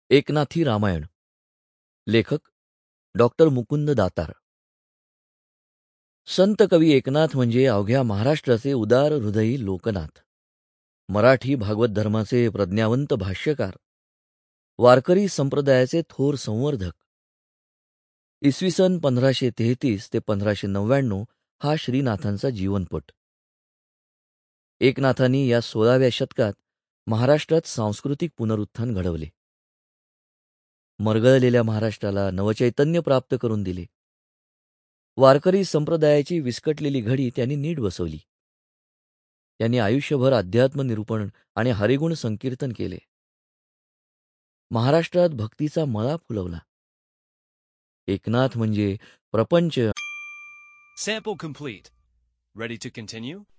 एकनाथी रामायण. लेखक डॉक्टर मुकुंद दातार. संत कवी एकनाथ म्हणजे अवघ्या महाराष्ट्राचे उदार हृदयी लोकनाथ. मराठी भागवत धर्माचे प्रज्ञावंत भाष्यकार. वारकरी संप्रदायाचे थोर संवर्धक. इसवी सन 1533 ते 1599 हा श्रीनाथांचा जीवनपट. एकनाथांनी या 16व्या शतकात महाराष्ट्रात सांस्कृतिक पुनरुत्थान घडवले. मरगळलेल्या महाराष्ट्राला नवचैतन्य प्राप्त करून दिले. वारकरी संप्रदायाची विस्कटलेली घडी त्यांनी नीट बसवली. त्यांनी आयुष्यभर अध्यात्म निरूपण आणि हरिगुण संकीर्तन केले. महाराष्ट्रात भक्तीचा मळा फुलवला. एकनाथ म्हणजे प्रपंच. Sample complete. Ready to continue?